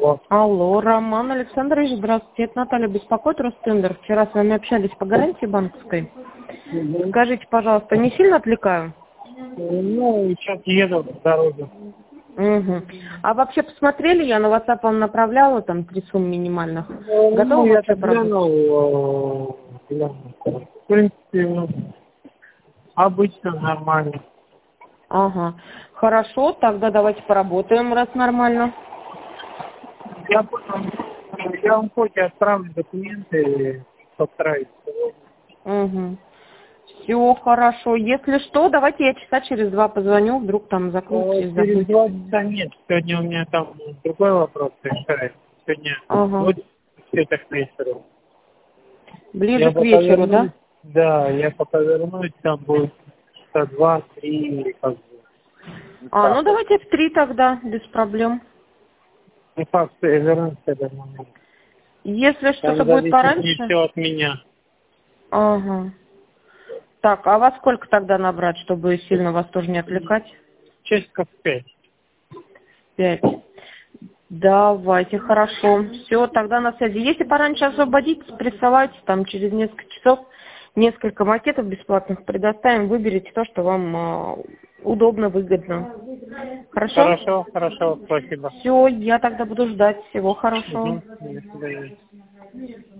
Алло, Роман Александрович, здравствуйте. Это Наталья беспокоит, Ростендер. Вчера с вами общались по гарантии банковской. Скажите, пожалуйста, не сильно отвлекаю? Ну, сейчас еду по дороге. Угу. А вообще посмотрели, я на WhatsApp вам направляла там 3 суммы минимальных. Готовы Ну, я вообще так глянул. В принципе, ну, обычно нормально. Ага. Хорошо, тогда давайте поработаем, раз нормально. Я понял. Я вам хоть отправлю документы, постараюсь. Угу. Все хорошо. Если что, давайте я часа через 2 позвоню, вдруг там закроетесь, Через забудете. 2 часа нет. Сегодня у меня там другой вопрос решается. Сегодня Ага. вот где-то к вечеру. Ближе Я к пока вечеру, да? вернусь. Да, я пока вернусь, там будет часа 2-3, как бы. Ну давайте в 3 тогда, без проблем. Не факт, что я вернусь к этому моменту. Если Там что-то будет зависит не пораньше. все от меня. Ага. Так, а во сколько тогда набрать, чтобы сильно вас тоже не отвлекать? Часиков 5. 5. Давайте, хорошо. Все, тогда на связи. Если пораньше освободитесь, присылайте там через несколько часов. Несколько макетов бесплатных предоставим. Выберите то, что вам удобно, выгодно. Хорошо? Хорошо, спасибо. Все, я тогда буду ждать. Всего хорошего. До свидания.